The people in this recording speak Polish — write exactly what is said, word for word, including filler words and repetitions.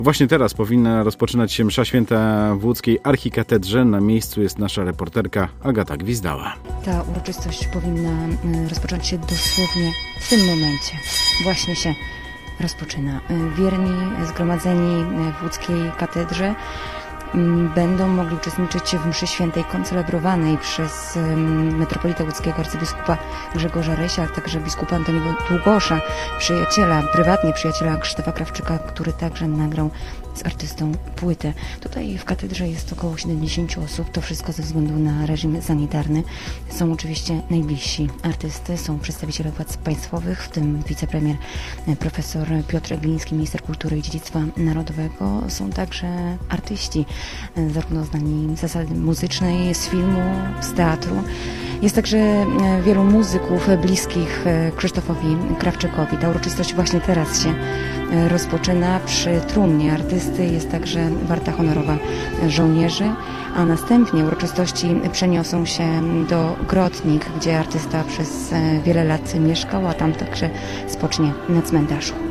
Właśnie teraz powinna rozpoczynać się msza święta w łódzkiej archikatedrze. Na miejscu jest nasza reporterka Agata Gwizdała. Ta uroczystość powinna rozpocząć się dosłownie w tym momencie. Właśnie się rozpoczyna. Wierni zgromadzeni w łódzkiej katedrze będą mogli uczestniczyć w mszy świętej koncelebrowanej przez metropolitę łódzkiego arcybiskupa Grzegorza Rysia, a także biskupa Antoniego Długosza, przyjaciela, prywatnie przyjaciela Krzysztofa Krawczyka, który także nagrał z artystą płytę. Tutaj w katedrze jest około siedemdziesięciu osób, to wszystko ze względu na reżim sanitarny. Są oczywiście najbliżsi artysty, są przedstawiciele władz państwowych, w tym wicepremier profesor Piotr Gliński, minister kultury i dziedzictwa narodowego. Są także artyści, zarówno znani z zasady muzycznej, z filmu, z teatru. Jest także wielu muzyków bliskich Krzysztofowi Krawczykowi. Ta uroczystość właśnie teraz się rozpoczyna. Przy trumnie artysty jest także warta honorowa żołnierzy, a następnie uroczystości przeniosą się do Grodnik, gdzie artysta przez wiele lat mieszkał, a tam także spocznie na cmentarzu.